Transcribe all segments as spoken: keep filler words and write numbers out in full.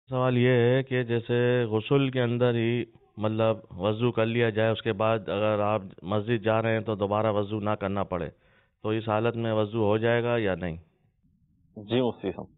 سوال یہ ہے کہ جیسے غسل کے اندر ہی مطلب وضو کر لیا جائے، اس کے بعد اگر آپ مسجد جا رہے ہیں تو دوبارہ وضو نہ کرنا پڑے، تو اس حالت میں وضو ہو جائے گا یا نہیں؟ جی مفتی صاحب،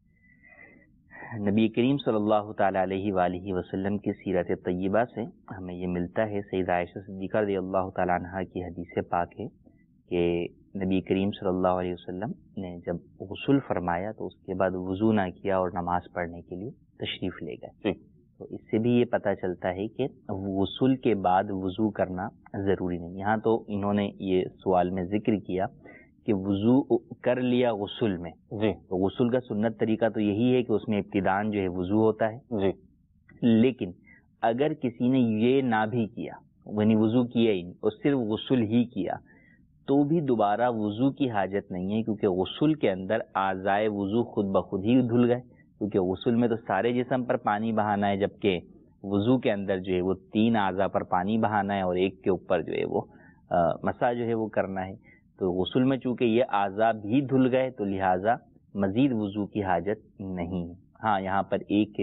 نبی کریم صلی اللہ تعالی علیہ وآلہ وسلم کی سیرت طیبہ سے ہمیں یہ ملتا ہے، سیدہ عائشہ صدیقہ رضی اللہ تعالی عنہا کی حدیث پاک ہے کہ نبی کریم صلی اللہ علیہ وسلم نے جب غسل فرمایا تو اس کے بعد وضو نہ کیا اور نماز پڑھنے کے لیے تشریف لے گئے۔ تو اس سے بھی یہ پتہ چلتا ہے کہ غسل کے بعد وضو کرنا ضروری نہیں۔ یہاں تو انہوں نے یہ سوال میں ذکر کیا کہ وضو کر لیا غسل میں، جی تو غسل کا سنت طریقہ تو یہی ہے کہ اس میں ابتداءً جو ہے وضو ہوتا ہے، جی لیکن اگر کسی نے یہ نہ بھی کیا، یعنی وضو کیا ہی نہیں اور صرف غسل ہی کیا، تو بھی دوبارہ وضو کی حاجت نہیں ہے، کیونکہ غسل کے اندر اعضائے وضو خود بخود ہی دھل گئے، کیونکہ غسل میں تو سارے جسم پر پانی بہانا ہے، جبکہ وضو کے اندر جو ہے وہ تین اعضاء پر پانی بہانا ہے اور ایک کے اوپر جو ہے وہ مسح جو ہے وہ کرنا ہے۔ تو غسل میں چونکہ یہ اعضاء بھی دھل گئے تو لہٰذا مزید وضو کی حاجت نہیں ہے۔ ہاں یہاں پر ایک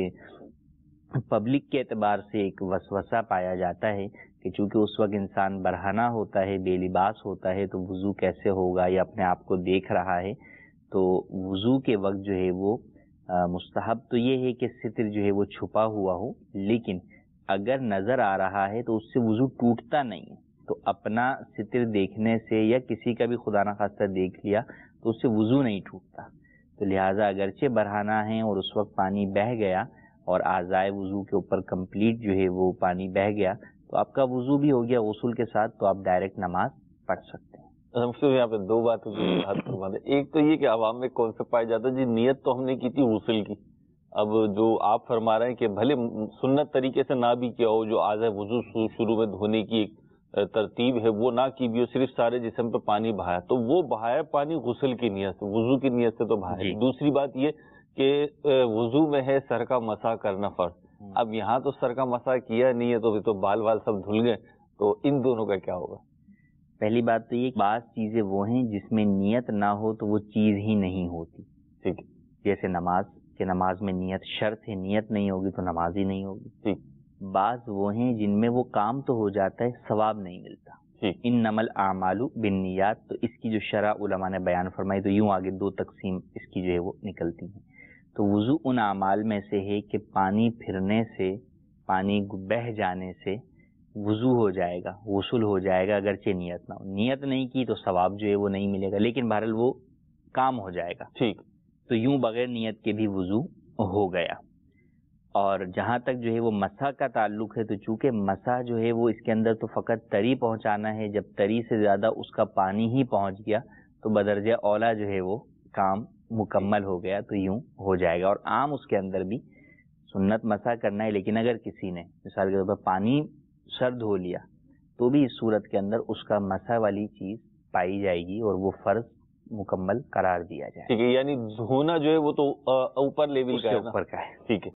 پبلک کے اعتبار سے ایک وسوسہ پایا جاتا ہے کہ چونکہ اس وقت انسان برہنہ ہوتا ہے، بے لباس ہوتا ہے، تو وضو کیسے ہوگا، یا اپنے آپ کو دیکھ رہا ہے، تو وضو کے وقت جو ہے وہ مستحب تو یہ ہے کہ ستر جو ہے وہ چھپا ہوا ہو، لیکن اگر نظر آ رہا ہے تو اس سے وضو ٹوٹتا نہیں ہے۔ تو اپنا ستر دیکھنے سے یا کسی کا بھی خدا نخواستہ دیکھ لیا تو اس سے وضو نہیں ٹوٹتا۔ تو لہٰذا اگرچہ برہنہ ہے اور اس وقت پانی بہہ گیا اور اعضائے وضو کے اوپر کمپلیٹ جو ہے وہ پانی بہہ گیا، تو آپ کا وضو بھی ہو گیا غسل کے ساتھ، تو آپ ڈائریکٹ نماز پڑھ سکتے ہیں۔ ہم سے یہاں پہ دو باتیں فرما دیں۔ ایک تو یہ کہ عوام میں کانسیپٹ پایا جاتا ہے جی نیت تو ہم نے کی تھی غسل کی، اب جو آپ فرما رہے ہیں کہ بھلے سنت طریقے سے نہ بھی کیا ہو، جو آج ہے وضو شروع میں دھونے کی ایک ترتیب ہے وہ نہ کی بھی ہو، صرف سارے جسم پہ پانی بہایا، تو وہ بہایا پانی غسل کی نیت سے، وضو کی نیت سے تو بہایا۔ جی۔ دوسری بات یہ کہ وضو میں ہے سر کا مسح کرنا فرض، اب یہاں تو سر کا مسح کیا نہیں ہے تو پھر تو بال بال سب دھل گئے، تو ان دونوں کا کیا ہوگا؟ پہلی بات تو یہ بعض چیزیں وہ ہیں جس میں نیت نہ ہو تو وہ چیز ہی نہیں ہوتی، ٹھیک ہے، جیسے نماز کہ نماز میں نیت شرط ہے، نیت نہیں ہوگی تو نماز ہی نہیں ہوگی۔ ٹھیک، بعض وہ ہیں جن میں وہ کام تو ہو جاتا ہے، ثواب نہیں ملتا۔ ٹھیک، انما الاعمال بالنیات، تو اس کی جو شرح علماء نے بیان فرمائی، تو یوں آگے دو تقسیم اس کی جو ہے وہ نکلتی ہیں۔ تو وضو ان اعمال میں سے ہے کہ پانی پھرنے سے، پانی بہہ جانے سے وضو ہو جائے گا، غسل ہو جائے گا، اگرچہ نیت نہ ہو۔ نیت نہیں کی تو ثواب جو ہے وہ نہیں ملے گا، لیکن بہرحال وہ کام ہو جائے گا۔ ٹھیک، تو یوں بغیر نیت کے بھی وضو ہو گیا۔ اور جہاں تک جو ہے وہ مسح کا تعلق ہے، تو چونکہ مسح جو ہے وہ اس کے اندر تو فقط تری پہنچانا ہے، جب تری سے زیادہ اس کا پانی ہی پہنچ گیا تو بدرجہ اولا جو ہے وہ کام مکمل ہو گیا، تو یوں ہو جائے گا۔ اور عام اس کے اندر بھی سنت مسح کرنا ہے، لیکن اگر کسی نے مثال کے طور پر پانی سر دھو لیا تو بھی اس صورت کے اندر اس کا مسح والی چیز پائی جائے گی اور وہ فرض مکمل قرار دیا جائے گا۔ ٹھیک ہے، یعنی دھونا جو ہے وہ تو اوپر لیول کا ہے نا، اوپر کا ہے۔ ٹھیک ہے۔